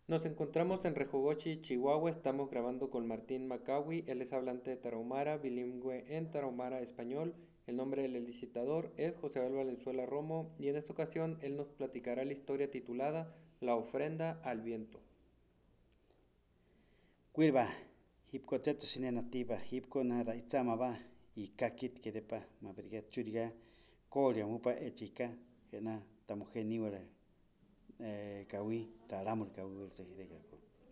Nos encontramos en Rejogochi, Chihuahua. Estamos grabando con Martín Macawi. Él es hablante de Tarahumara, bilingüe en Tarahumara español. El nombre del licitador es José Abel Valenzuela Romo y en esta ocasión él nos platicará la historia titulada La ofrenda al viento. Cuilba, hipco teto sinenatiba, hipco nara itzamaba, y kakit kedepa, mabriga churiga, kolia mupa echika, hena tamuje niwara, kawi, taramur kawi verse hidegako.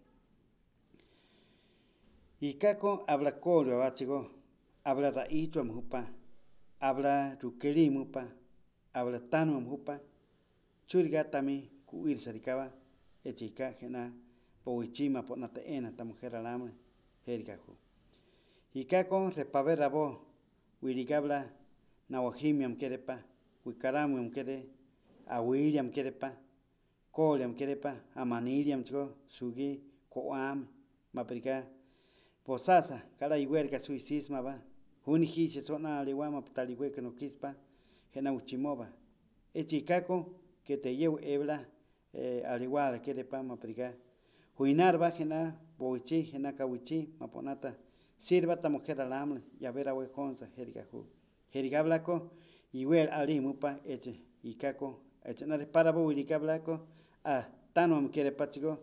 Y kako habla kolia bachigo, habla raicho mupa, habla rukeri mupa, habla tanu mupa, churiga tami kuir sarikaba, echika, hena, powichima ponata ena tamujer alamre, herikaku. Hikako repaver rabo, wirigabla, nawahimiam kerepa, wikaramuam kere, awiriam kerepa, koliam kerepa, amaniriam chico, sugi, koam, maprica, posasa, kala iwerka suisisma ba, hunijise sona aliwama ptaliweka no kispa, hena uchimova. Echikako, que te llevo ebla, aliwala kerepa, maprica, huinar ba hena, boichi, hena kawichi, maponata, sirva ta mujer alamle ya vera we konsa hergahu hergablako igual ali mupa eche ikako eche na para bo irikablako a tano me quiere pachigo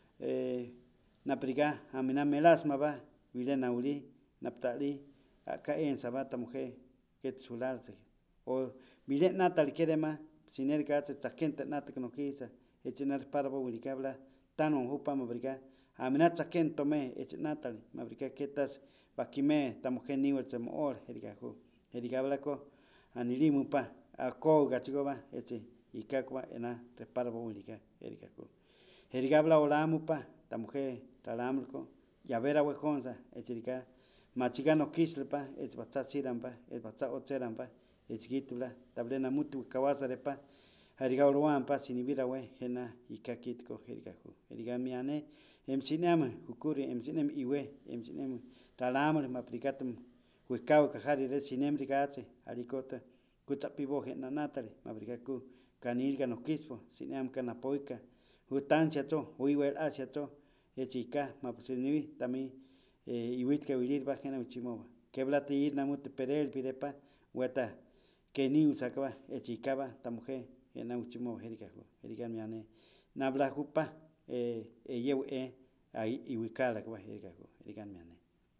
na priga amina melasma ba wile na uli naptali ka en sabata mujer que tsularse o wile natal quiere ma sinerga se takenta nata no kisa eche na para bo irikabla tano hupa mabriga amina tsaken tome eche natal mabriga ketas bakime tamujen niwel se moor herigaju herigablako anilimu pa ako gachigoba eche ikakwa ena reparbo ulika herigaju herigabla olamu pa tamuje talamko ya vera wejonza echirika machigano kislpa es batsa sirampa es batsa otserampa echgitula tablena mutu kawasa repa herigablo pa sinibira we hena ikakitko herigaju herigamiane emsinema hukuri emsinem iwe emsinem talamre mapricatum huicao cajari de sinemri gache alicota kutsapibo na natale mabricacu canilga no quispo sinem canapoica hutancia to huiwel asia to echica mapusinivi tami iwitka wilir bajena uchimova queblate ir namute perel pirepa hueta que ni usacaba echicaba tamuje en uchimova jerica miane nabla jupa yeu ahí iwikala kwa jerica miane.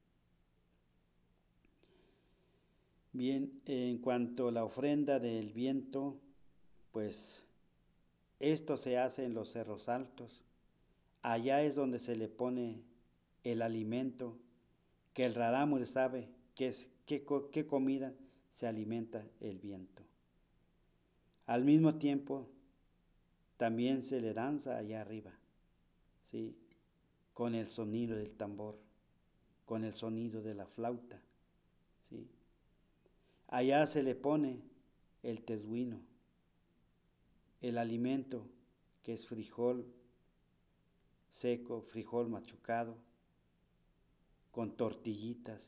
Bien, en cuanto a la ofrenda del viento, pues esto se hace en los cerros altos. Allá es donde se le pone el alimento que el rarámur sabe qué es qué comida se alimenta el viento. Al mismo tiempo, también se le danza allá arriba, ¿sí? Con el sonido del tambor, con el sonido de la flauta, ¿sí? Allá se le pone el tesguino, el alimento que es frijol seco, frijol machucado, con tortillitas.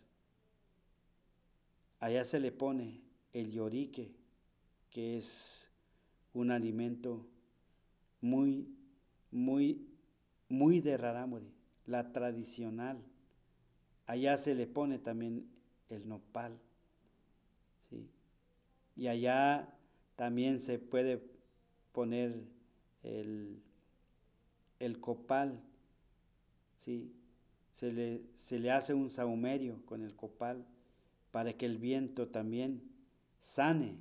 Allá se le pone el llorique, que es un alimento muy, muy, muy de rarámuri, la tradicional. Allá se le pone también el nopal, ¿sí? Y allá también se puede poner el, el copal, ¿sí? Se le hace un saumerio con el copal para que el viento también sane,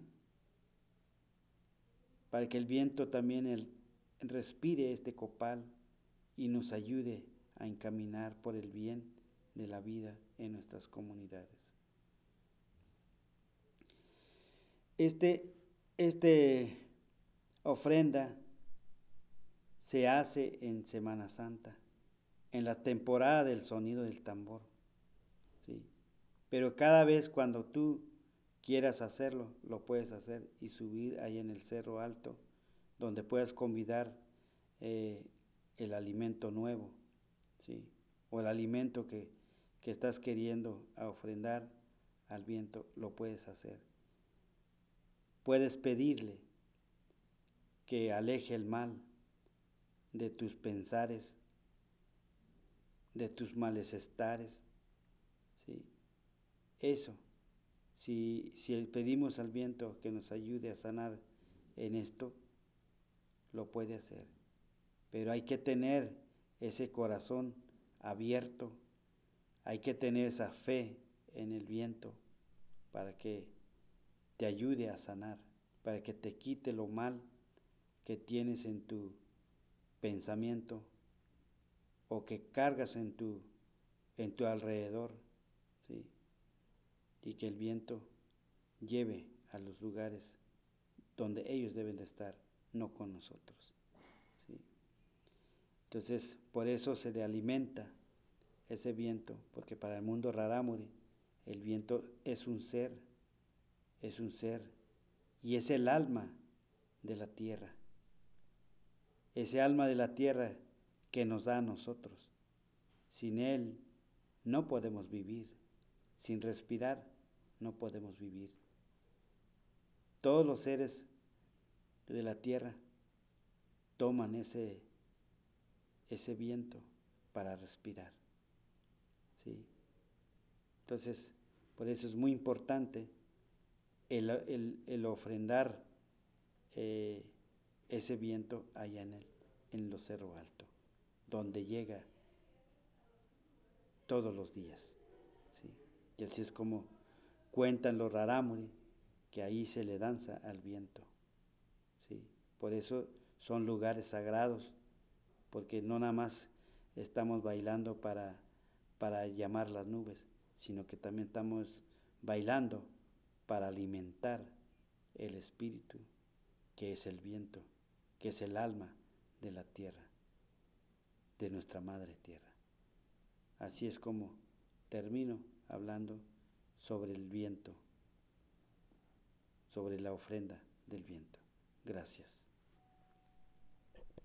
para que el viento también respire este copal y nos ayude a encaminar por el bien de la vida en nuestras comunidades. Este ofrenda se hace en Semana Santa, en la temporada del sonido del tambor, ¿sí? Pero cada vez cuando tú quieras hacerlo, lo puedes hacer y subir ahí en el cerro alto, donde puedas convidar el alimento nuevo, ¿sí? O el alimento que estás queriendo ofrendar al viento, lo puedes hacer. Puedes pedirle que aleje el mal de tus pensares, de tus malestares, ¿sí? Eso, si pedimos al viento que nos ayude a sanar en esto, lo puede hacer. Pero hay que tener ese corazón abierto, hay que tener esa fe en el viento para que te ayude a sanar, para que te quite lo mal que tienes en tu pensamiento o que cargas en tu alrededor, ¿sí? Y que el viento lleve a los lugares donde ellos deben de estar, no con nosotros, ¿sí? Entonces, por eso se le alimenta ese viento, porque para el mundo rarámuri, el viento es un ser, y es el alma de la tierra, ese alma de la tierra que nos da a nosotros. Sin él no podemos vivir, sin respirar no podemos vivir. Todos los seres de la tierra toman ese viento para respirar, ¿sí? Entonces, por eso es muy importante el ofrendar ese viento allá en los cerros altos, donde llega todos los días, ¿sí? Y así es como cuentan los rarámuri, que ahí se le danza al viento, ¿sí? Por eso son lugares sagrados, porque no nada más estamos bailando para llamar las nubes, sino que también estamos bailando para alimentar el espíritu, que es el viento, que es el alma de la tierra, de nuestra madre tierra. Así es como termino hablando sobre el viento, sobre la ofrenda del viento. Gracias.